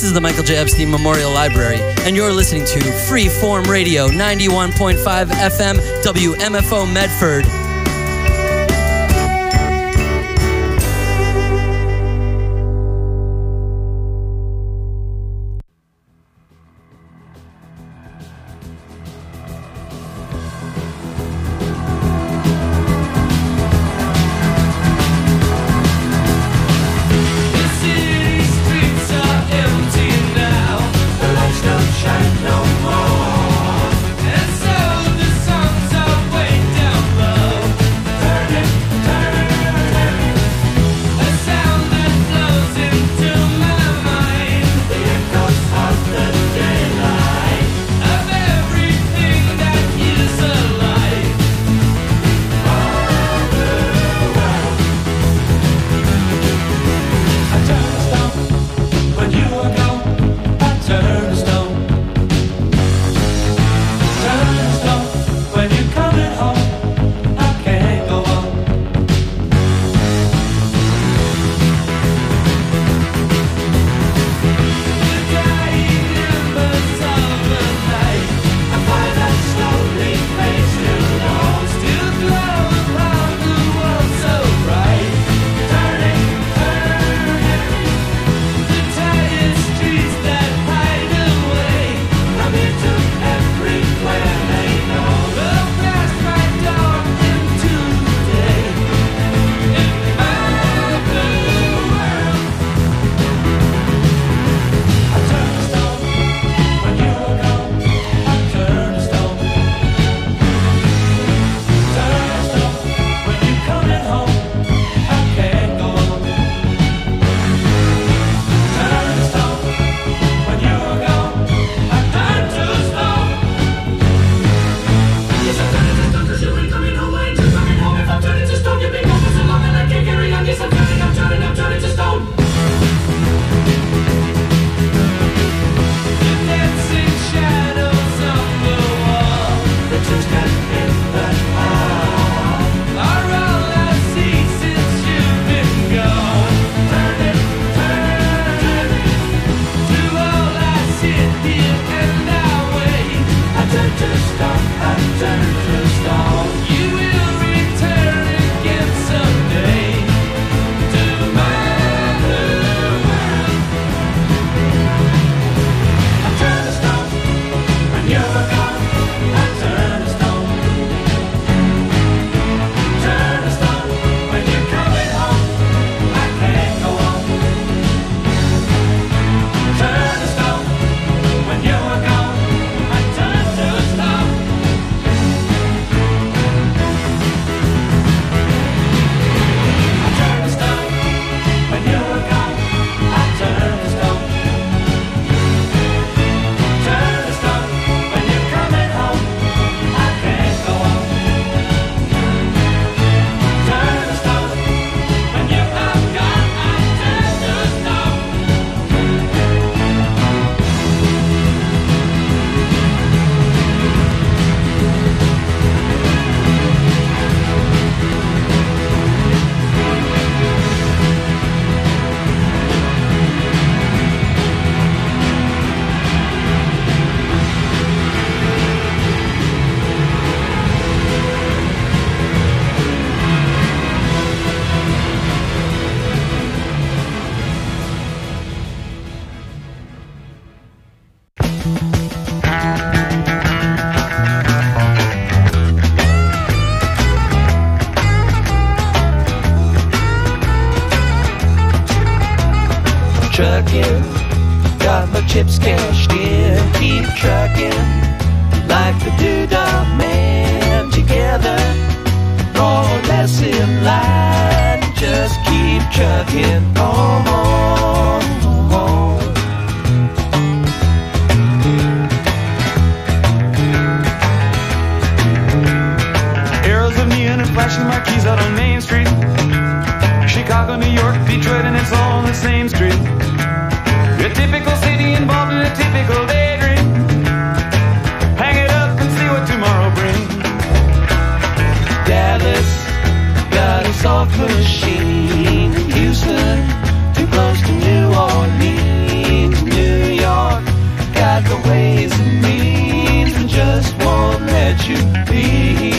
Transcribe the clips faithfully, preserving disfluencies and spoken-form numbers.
is the Michael J. Epstein Memorial Library, and you're listening to Freeform Radio, ninety-one point five F M, W M F O Medford. Trucking, got my chips cashed in. Keep trucking like the Doodah Man. Together, more or less in line. Just keep trucking on, on, on. Arrows of neon and flashing marquees out on Main Street. Chicago, New York, Detroit, and it's all on the same street. A typical city involved in a typical daydream. Hang it up and see what tomorrow brings. Dallas got a soft machine. Houston, too close to New Orleans. New you be.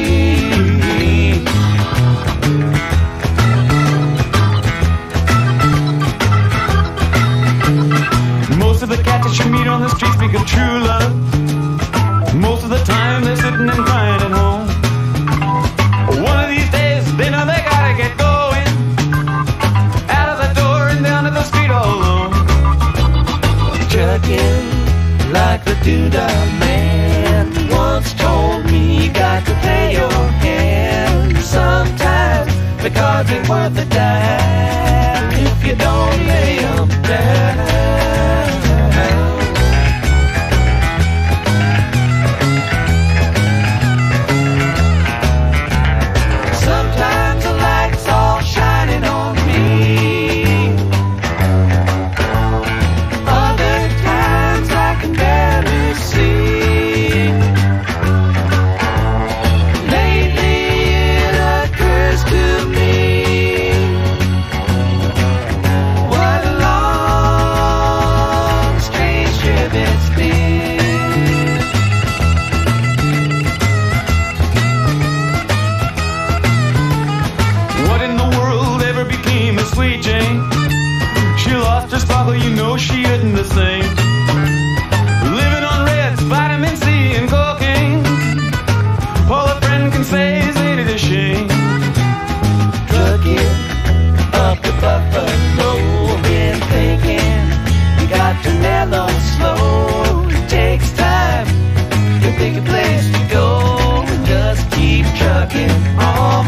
Most of the cats that you meet on the street speak of true love. Most of the time they're sitting and crying at home. One of these days they know they gotta get going, out of the door and down to the street all alone. Trucking like the doodah man once told me, you got to pay your hand. Sometimes the cards ain't worth a dime if you don't lay 'em down. Sometimes the light's all shining on me, other times I can barely see. Lately it occurs to me, what a long, strange trip it's been. What in the world ever became of Sweet Jane? She lost her sparkle, you know she isn't the same. Living on reds, vitamin C and cocaine. All a friend can say is ain't it a shame? Trucking up to Buffalo, been thinking you got to mellow slow. It takes time to pick a place to go and just keep trucking on.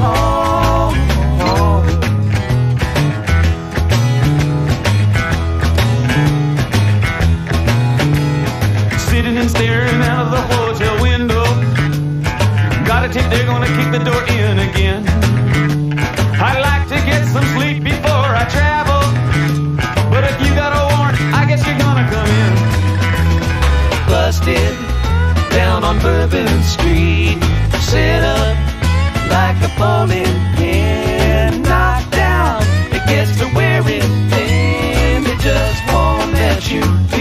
Sitting and staring out of the hotel window, got a tip they're gonna kick the door in again. I'd like to get some sleep before I travel, but if you got a warrant, I guess you're gonna come in. Busted down on Bourbon Street, set up like a bowling pin, knocked down, it gets to wearing thin, it just won't let you be.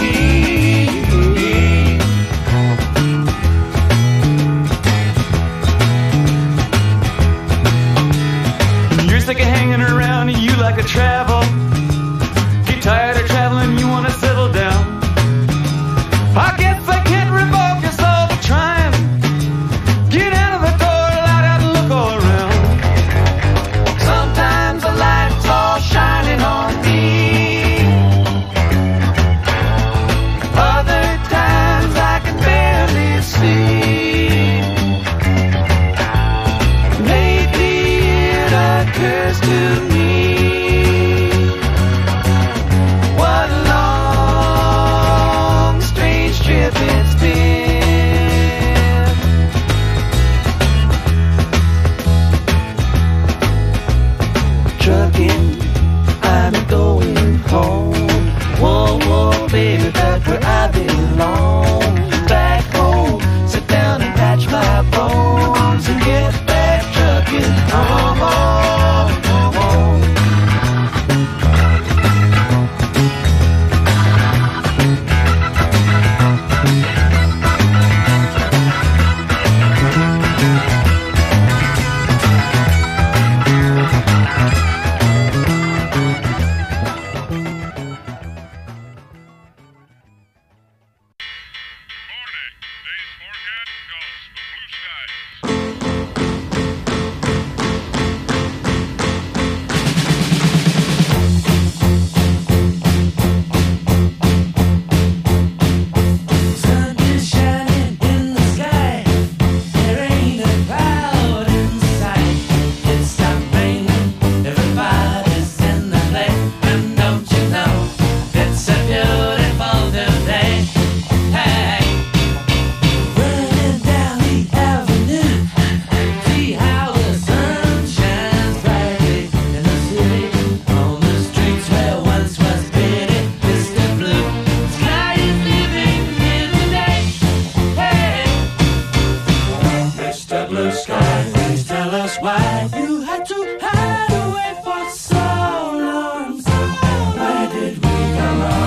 You're sick of hanging around and you like to travel. Get tired of traveling, you wanna settle down. I guess I can't revoke your soul for trying. Get out of the door, light out and look all around. Sometimes the light's all shining on me, other times I can barely see. Lately it occurs to me, what a long, strange trip it's been. Trucking, I'm going home. Whoa, whoa, baby, back where I belong. Back home, sit down and patch my bones and get back trucking home.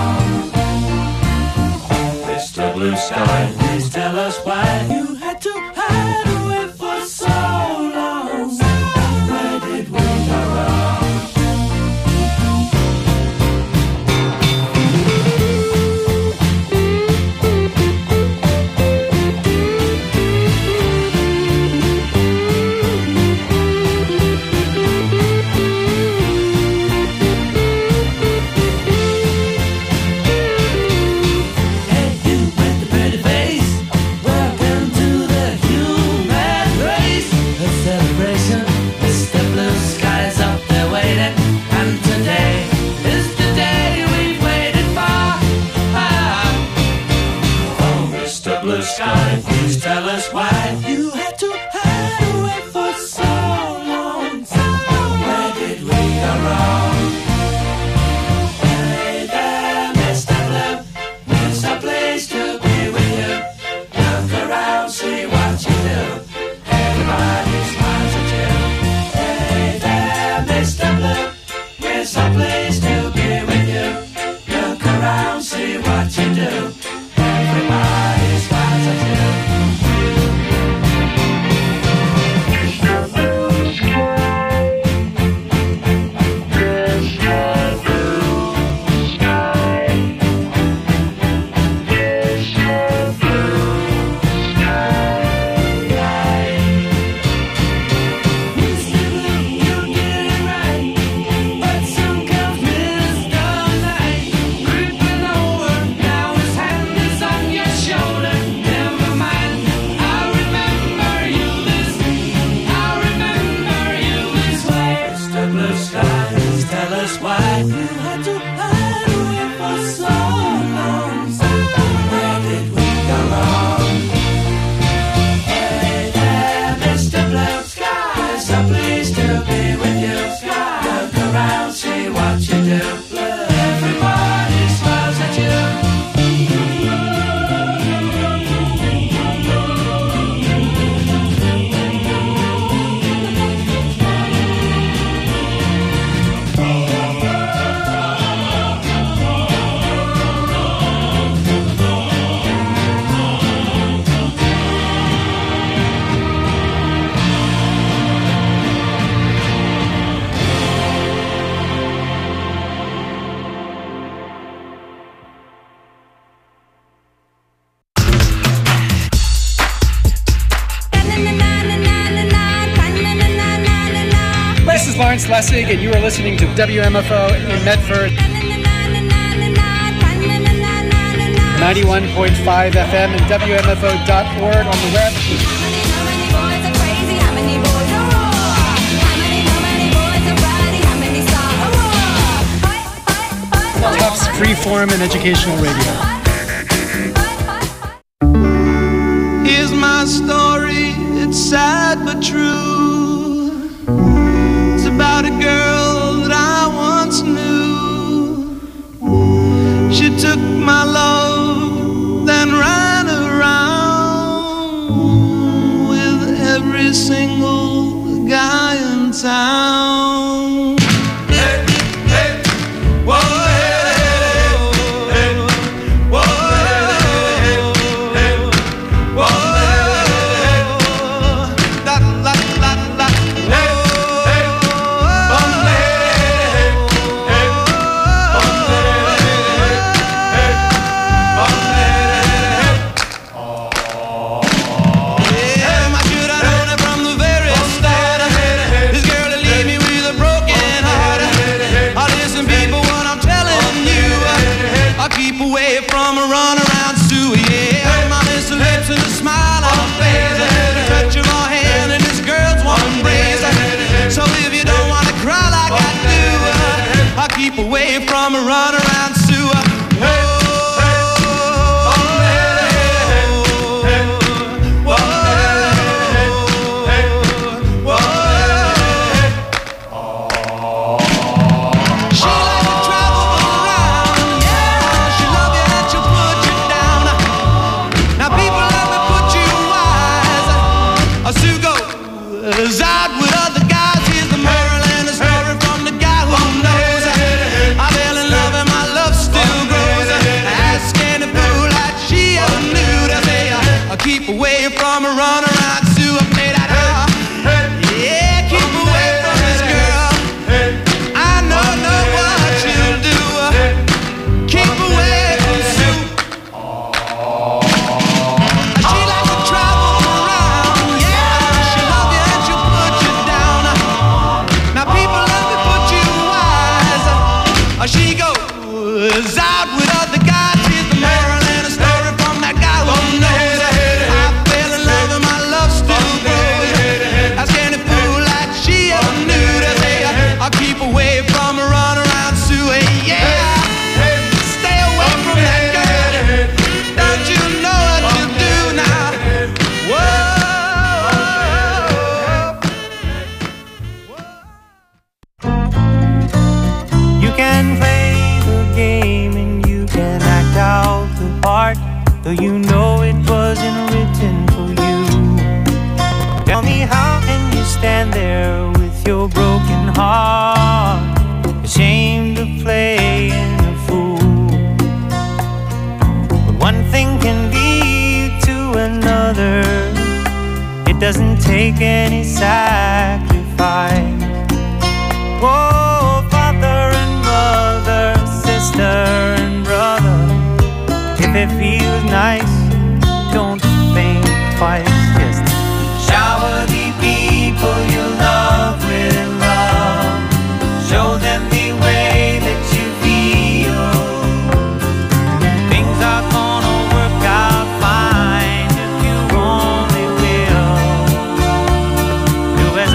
blue sky. Please tell us why you had to Clarence Lessig, and you are listening to W M F O in Medford. ninety-one point five F M and W M F O dot org on the web. Tufts Freeform and Educational Radio. Here's my story, it's sad but true. It's about a girl that I once knew. She took my love, then ran around with every single guy in town. Hey, hey, whoa. Keep away from a run around sewer. Keep away from a run around sewer made out of. Yeah, keep away from this girl. I know, know what you'll do. Keep away from Sue. She likes to travel around. Yeah, she love you and she'll put you down. Now people let me put you wise. She goes out with other guys. Here's the moral and a story from that guy who knows. Keep away from a run around Sue, yeah. Stay away from that girl. Don't you know what you do now? Whoa. You can play the game and you can act out the part, though you know it wasn't written for you. Tell me, how can you stand there with your broken heart, ashamed of playing a fool? But one thing can lead to another. It doesn't take any sacrifice. Oh, father and mother, sister and brother, if it feels nice, don't think twice. Just shower the people you love with love. Show them the way that you feel. Things are gonna work out fine if you only will. Do as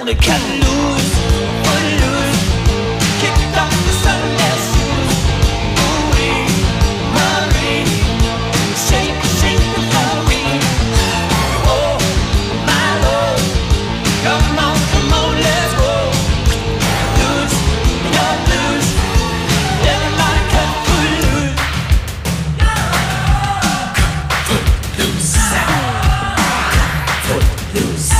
gonna cut loose, foot loose, kicked off the Sunday shoes. Ooh-wee, Marie, shake, shake the glory. Oh, my Lord, come on, come on, let's go. Loose, you're loose, everybody cut foot loose. Foot loose, foot loose.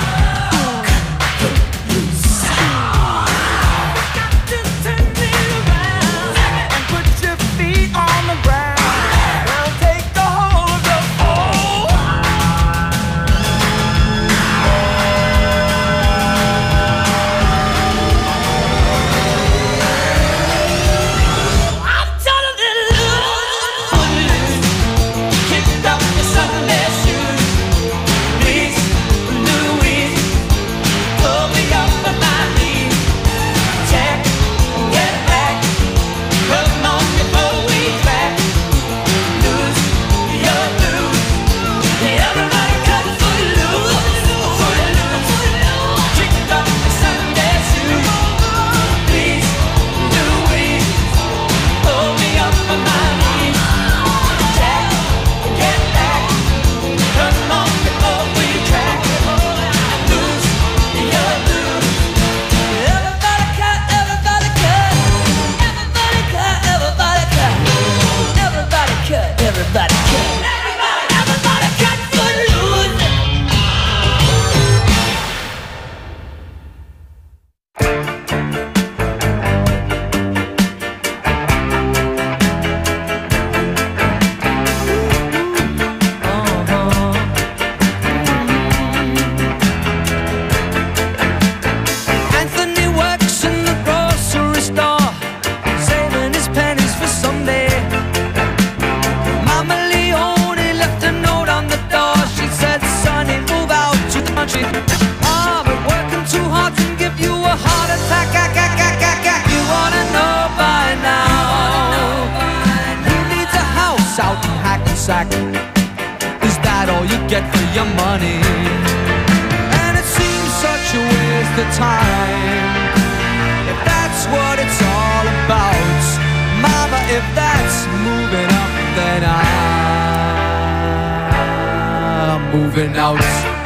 Is that all you get for your money? And it seems such a waste of time. If that's what it's all about, Mama, if that's moving up, then I'm moving out.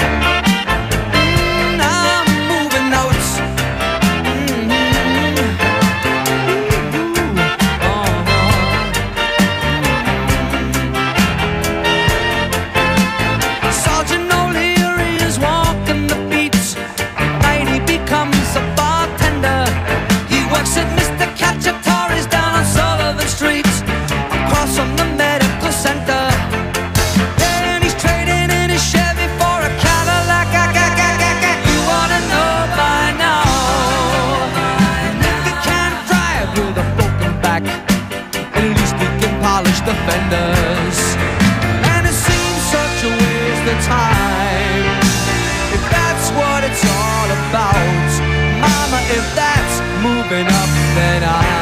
The fenders, and it seems such a waste of time. If that's what it's all about, Mama, if that's moving up, then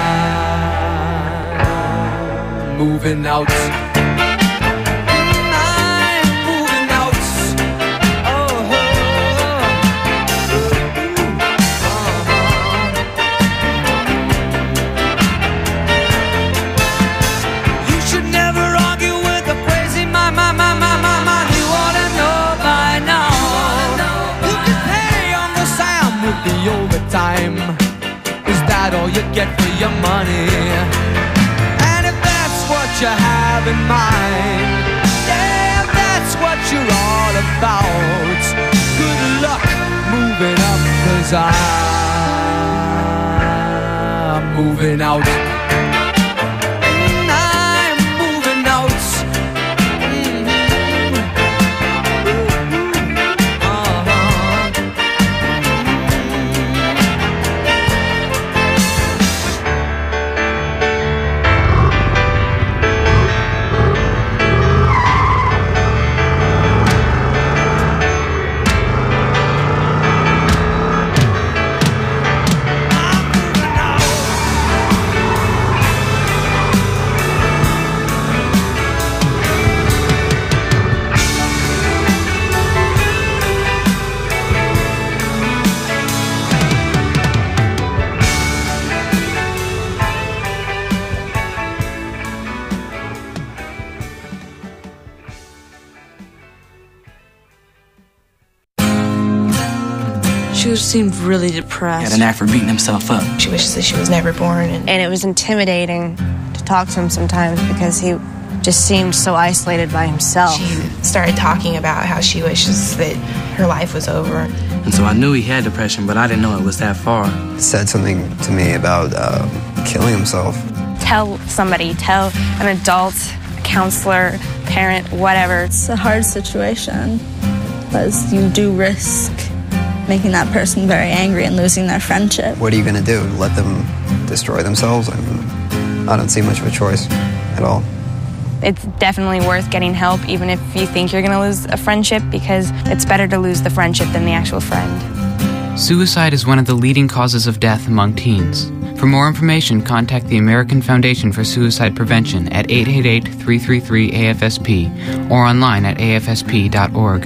I'm moving out. Time. Is that all you get for your money? And if that's what you have in mind, yeah, if that's what you're all about, good luck moving up, 'cause I'm moving out. She seemed really depressed. He had an knack for beating himself up. She wishes that she was never born. And, and it was intimidating to talk to him sometimes because he just seemed so isolated by himself. She started talking about how she wishes that her life was over. And so I knew he had depression, but I didn't know it was that far. He said something to me about uh, killing himself. Tell somebody, tell an adult, a counselor, parent, whatever. It's a hard situation because you do risk making that person very angry and losing their friendship. What are you going to do? Let them destroy themselves? I mean, I don't see much of a choice at all. It's definitely worth getting help, even if you think you're going to lose a friendship, because it's better to lose the friendship than the actual friend. Suicide is one of the leading causes of death among teens. For more information, contact the American Foundation for Suicide Prevention at eight eight eight, three three three, A F S P or online at A F S P dot org.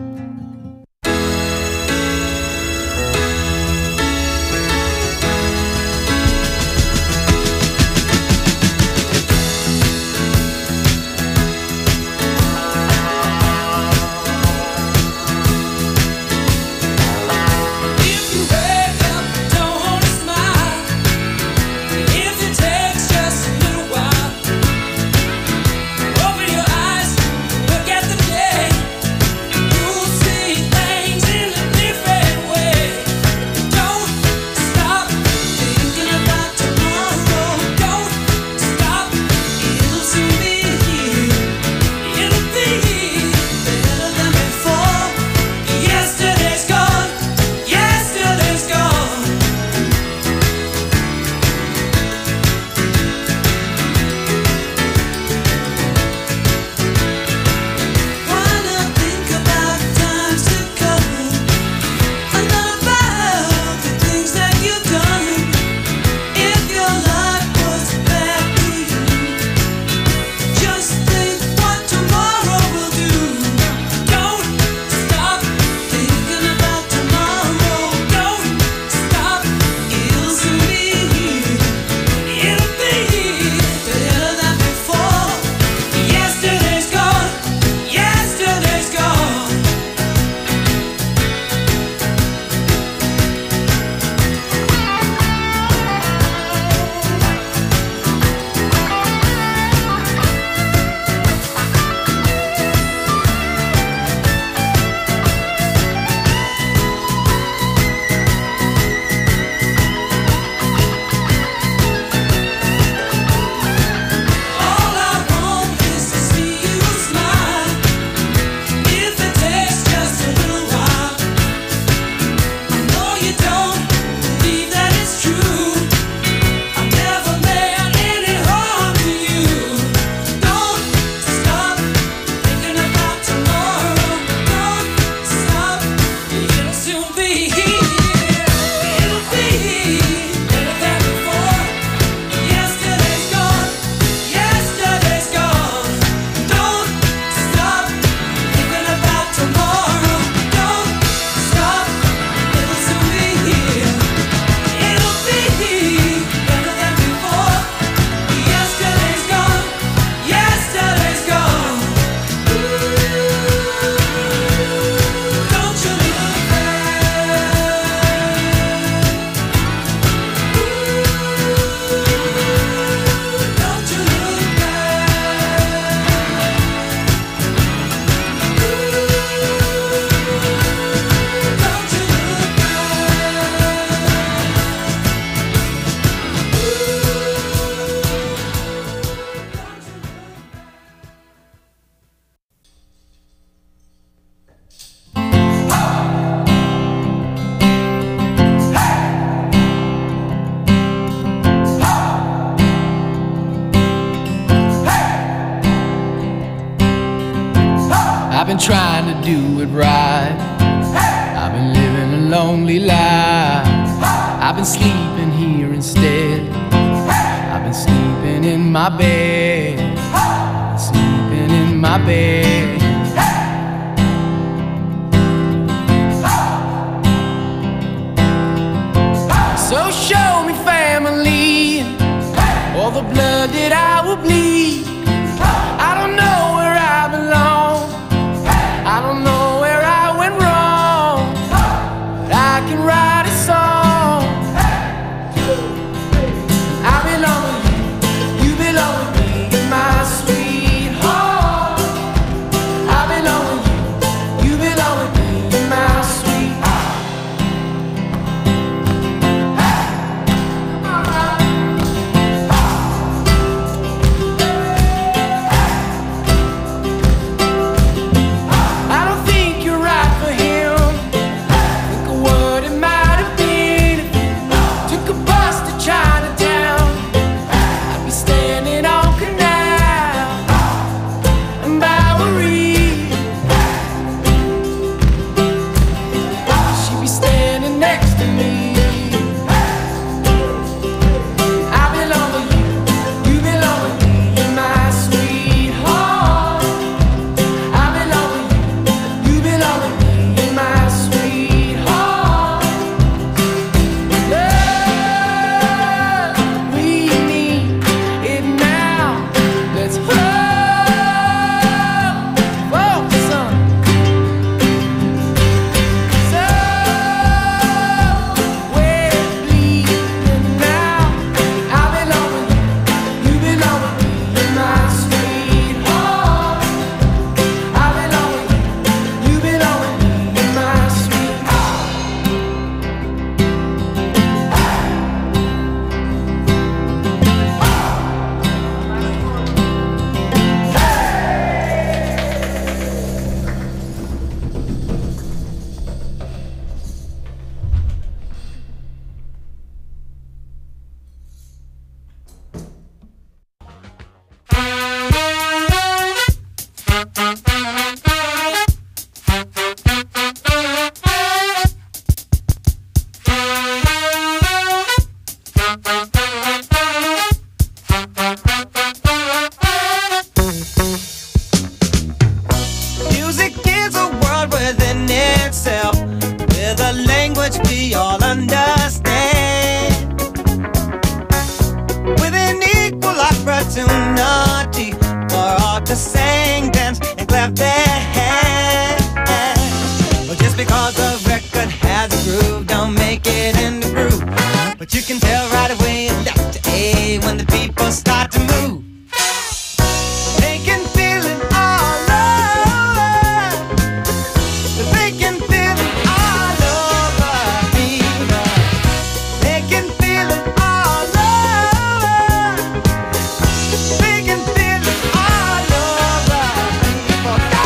I've been trying to do it right. I've been living a lonely life. I've been sleeping here instead. I've been sleeping in my bed. I've been sleeping in my bed. So show me family, all the blood that I will bleed. I don't know where I belong. I don't know where I went wrong, but I can write a song. I belong with you, you belong with me, you're my sweetheart. I belong with you, you belong with me, you're my sweetheart. I don't think you're right for him. Think of what it might have been if you took a bus to Chinatown. I'd be standing on Canal and Bowery. She'd be standing next to me. I belong with you, you belong with me, you're my sweetheart. I belong with you, you belong with me, you're my sweetheart. Love, we need it now. Let's hope for some. So we're bleeding now. I belong with you, you belong with me, you're my sweetheart. I belong with you, you belong with me, you're my sweetheart. Music is a world within itself, with a language we all understand, with an equal opportunity for all to sing, dance, and clap their hands. But just because a record has a groove, don't make it in the groove. But you can tell right away in Doctor A when the people start to move. They can feel it all over. They can feel it all over people. They can feel it all over. They can feel it all over people. Go!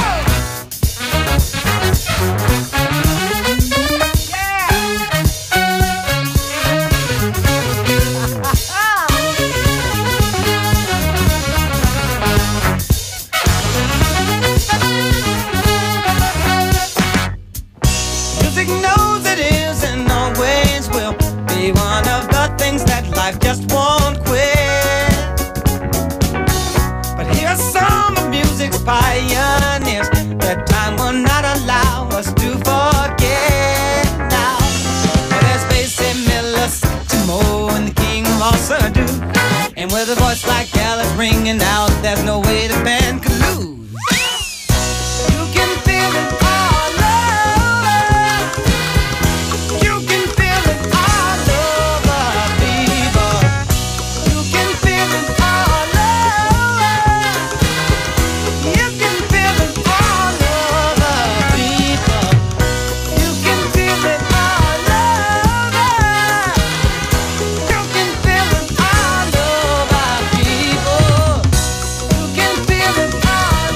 Music knows it is and always will be one of the things that life just won't quit. But here are some of music's pioneers that time will not allow us to forget now. Well, there's Basie Miller, Satchmo, and the king of all Surdo. And with a voice like Alice ringing out, there's no way the band could lose. You can feel it all over. You can feel it all over, people. You can feel it all over. You can feel it all over, people. You can feel it all over. You can feel it all over, people. You can feel it all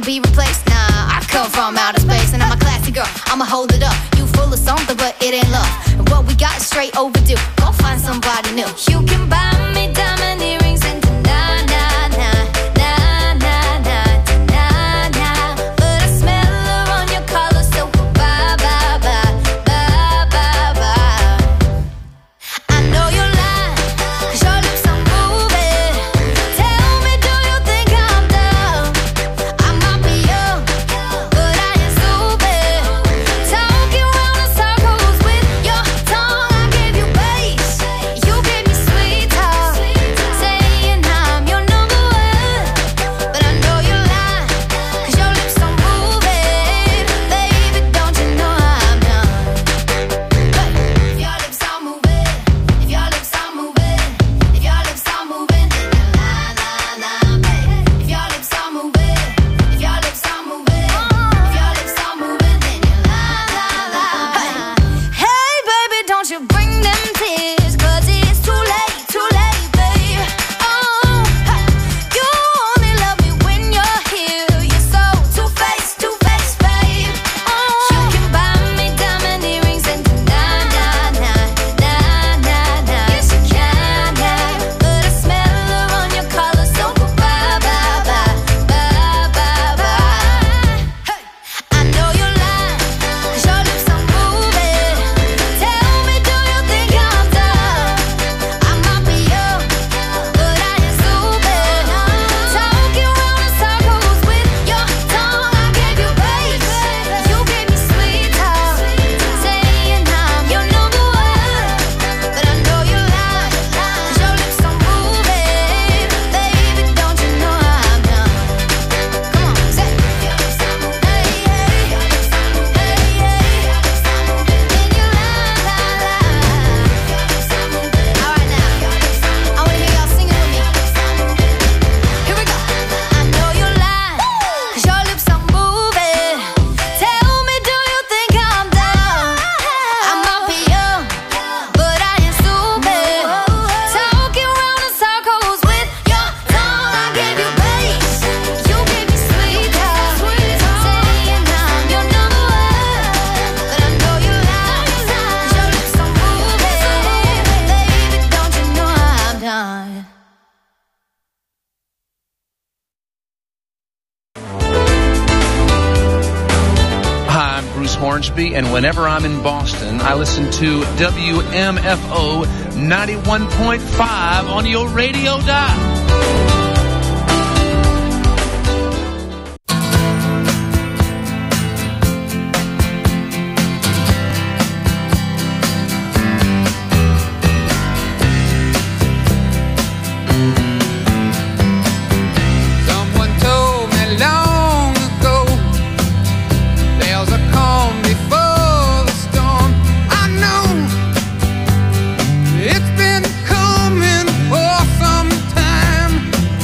be replaced. Nah, I come from outer space and I'm a classy girl. I'ma hold it up. You full of something, but it ain't love. And what we got is straight overdue. Go find somebody new. You can buy me diamond earrings and na na na na na na na na. But I smell her on your collar, so bye bye bye bye bye bye. I know you're lying, 'cause your lips are moving. Tell me, do you think I'm dumb? I might be young, but I ain't stupid. Talking round in circles with your tongue. I gave you bass, you gave me sweet talk, saying I'm your number one. But I know you're lying, 'cause your lips are moving. Baby, don't you know I'm done? Hey, if your lips are moving, if your lips are moving, if your lips are moving, then you lie, lie, lie, baby. If your lips are moving, if your lips are moving, if your lips are moving, then you lie, lie, lie. Hey, baby, don't you bring them tears, 'cause it's too late, too late, babe. Oh, hey, you only love me when you're here. You're so two-faced, two-faced, babe. Oh, you can buy me diamond earrings and na na na na na na. Yes, you can, yeah. But I smell her on your collar, so bye bye bye bye bye bye. Hey, I know you're lying, 'cause your lips are moving. Tell me, do you think I'm dumb? I might be young, but I ain't stupid. Talking round in circles with your tongue. I gave you bass, you gave me sweet talk, saying I'm your number one. But I know you're lying, 'cause your lips are moving. Baby, don't you know I'm done? Come on, say your lips are moving. Hey, hey, your lips are moving. Hey, hey, your lips are moving. Then you lie, lie, lie. Your lips are moving. All right now, I wanna hear y'all singing with me. Here we go. I know you're lying, 'cause your lips are moving. Tell me, do you think I'm dumb? I might be young, but I ain't stupid. Talking round in circles with your tongue. I gave you bass, you gave me sweet talk, saying I'm your number one. But I know you're lying, 'cause your lips are moving. Baby, don't you know I'm done? Hi, I'm Bruce Hornsby, and whenever I'm in Boston, I listen to W M F O ninety-one point five on your radio dial. Someone told me long ago there's a calm before the storm. I know it's been coming for some time.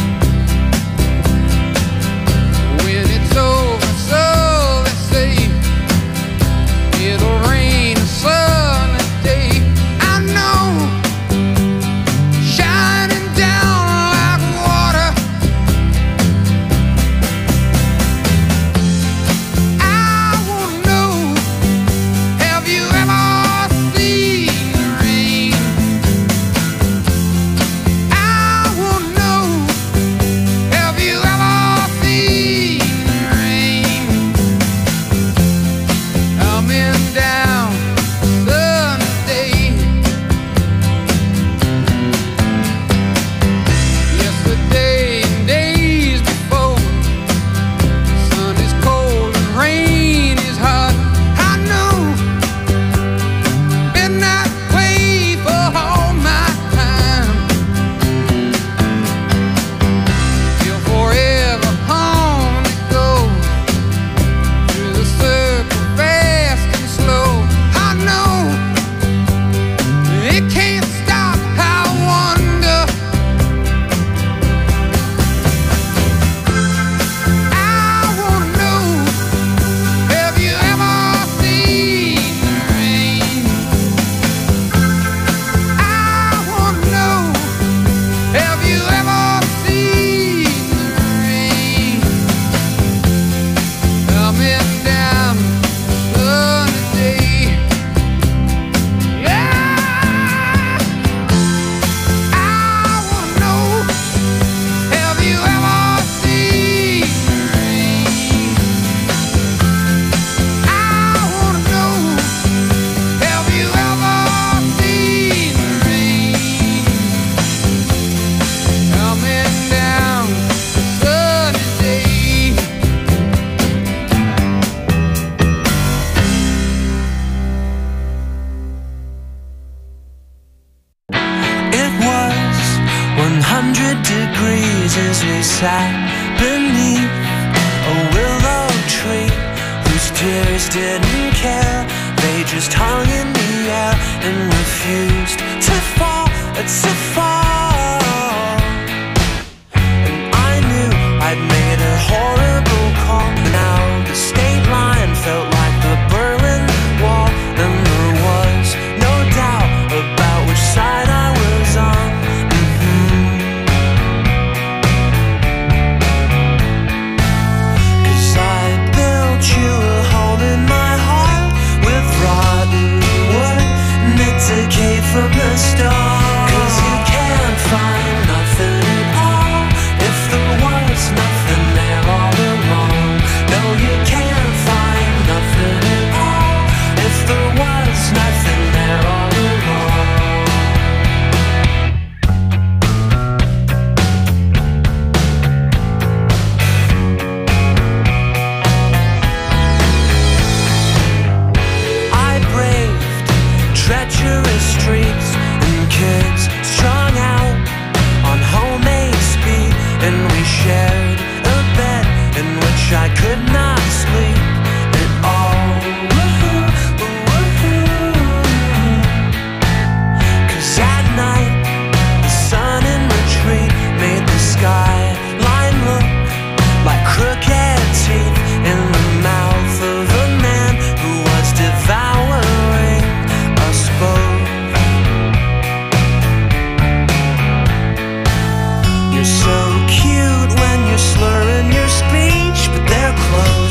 didn't care. They just hung in the air and refused to fall, to fall. And I knew I'd made a horrible call. Now the state line felt like the Berlin Wall, and there was no doubt about which side I was on. Mm-hmm. 'Cause I built you a home in my heart with rotten wood, and it decayed from the start. 'Cause you can't find nothing at all if there was nothing there all along. No, you can't find nothing at all if there was nothing there all along. I braved treacherous streets and kids strung out on homemade speed, and we shared a bed in which I could not sleep at all. Cause at night the sun in retreat made the skyline look like crooked teeth in the mouth of a man who was devouring us both. You're so cute when you're slurring your speech, but they're close.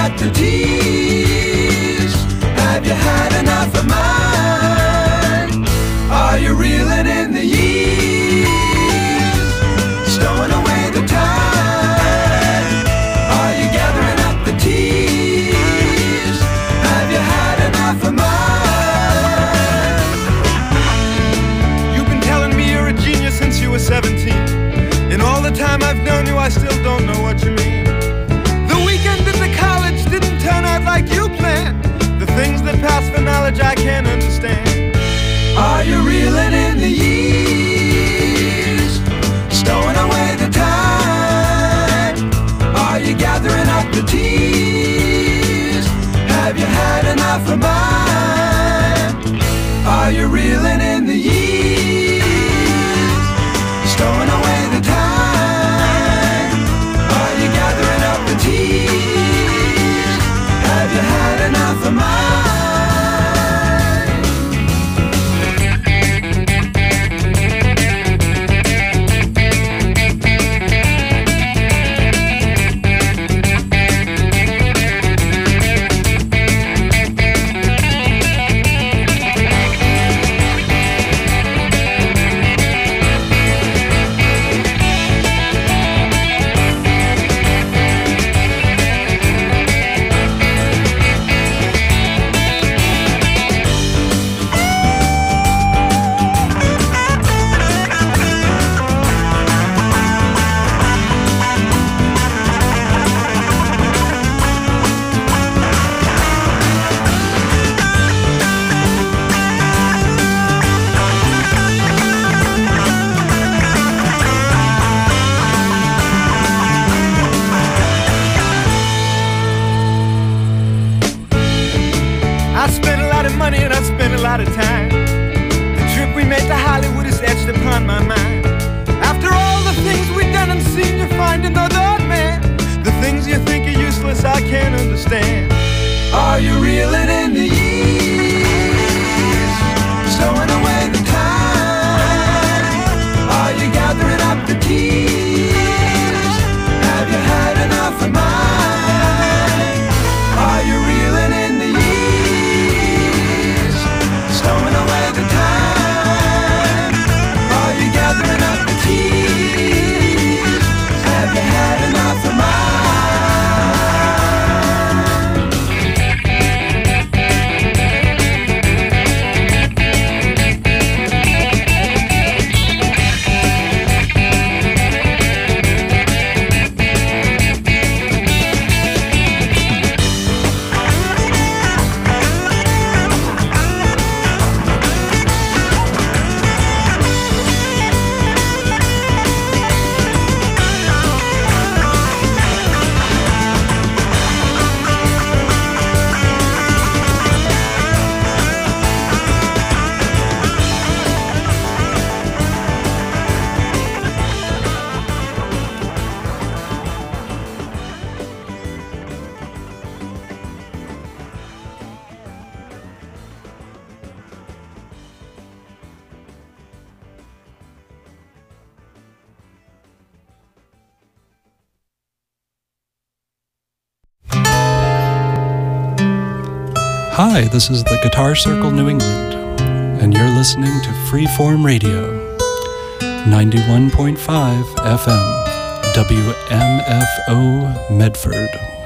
got to tease? Have you had enough of mine? Are you reeling in the years? Stowing away the time? Are you gathering up the tears? Have you had enough of mine? You've been telling me you're a genius since you were seventeen. In all the time I've known you, I still don't know what you mean. The weekend at the college didn't turn out like you planned. The things that pass for knowledge I can't understand. Are you reeling in the years? Stowing away the time? Are you gathering up the tears? Have you had enough of mine? Are you reeling in the years? Stowing away the time? Are you gathering up the tears? Have you had enough of mine? Of time. The trip we made to Hollywood is etched upon my mind. After all the things we've done and seen, you find another man. The things you think are useless, I can't understand. Are you reeling in the years? Stowing away the time? Are you gathering up the tears? Have you had enough of mine? Are you reeling in the years? Stowing away the time? Are you gathering up the tears? Have you had enough of mine? Hi, this is the Guitar Circle New England, and you're listening to Freeform Radio, ninety-one point five F M, W M F O Medford.